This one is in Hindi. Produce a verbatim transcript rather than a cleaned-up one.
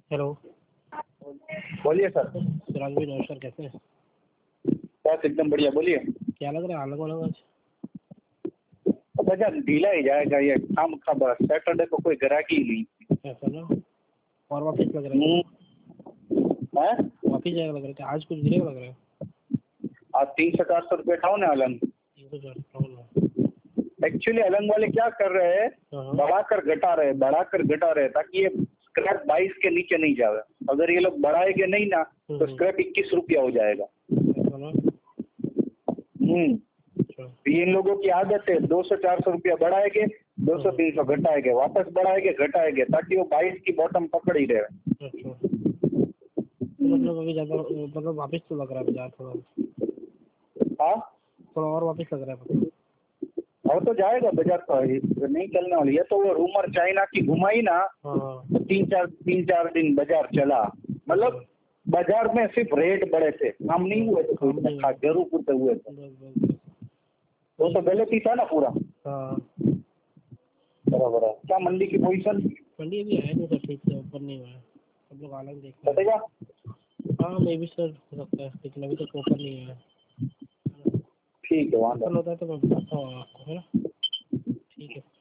हेलो। बोलिए सर। सिराज भाई नमस्कार, कैसे हैं? बस एकदम बढ़िया, बोलिए। क्या लग रहा है अलग अलग आज? बाजार ढीला ही जाएगा, ये काम खबर सैटरडे को कोई ग्राहकी ही नहीं। ऐसा ना, और वापिस लग रहा है हम्म, हैं? वापिस जाएगा लग रहा है, आज कुछ गिरेगा लग रहा है। आज तीन सौ चार सौ रुपये खाओ ना अलंग। तीन सौ चार सौ एक्चुअली अलंग वाले क्या कर रहे हैं, हाँ। बढ़ाकर घटा रहे बढ़ाकर घटा रहे ताकि ये स्क्रैप बाईस के नीचे नहीं जाए। अगर ये लोग बढ़ाएंगे नहीं ना तो स्क्रैप इक्कीस रुपया हो जाएगा। ऐसा ना। हम्म अच्छा। ये इन लोगों की आदत है, दो सौ चार सौ रुपया बढ़ाएंगे, दो सौ तीन सौ घटाएंगे, वापस बढ़ाएंगे घटाएंगे ताकि वो बाईस की बॉटम पकड़ ही रहे। अच्छा, तो मतलब अभी ज़्यादा मतलब वापिस तो लग रहा है बाजार थोड़ा। हाँ, थोड़ा और वापिस लग रहा है मतलब। और तो जाएगा बाजार तो नहीं चलने वाली है। तो वो रूमर चाइना की घुमाई ना, हाँ तो तीन चार तीन चार दिन बाजार चला। मतलब बाजार में सिर्फ रेट बढ़े थे, काम नहीं हुए थे, कोई इतने खास जरूर पूरते हुए थे। बस बस बस। वो तो गलत ही था ना पूरा। हाँ, बराबर है। क्या मंडी की पोजीशन? मंडी अभी है नहीं सर, ठीक से ऊपर नहीं हुआ है, सब लोग अलग देख रहे हैं। बतेगा। हाँ मे भी सर हो सकता है, लेकिन अभी तक ऊपर नहीं हुआ है। ठीक है, वहाँ होता है तो मैं बताता हूँ आपको, है ना। ठीक है।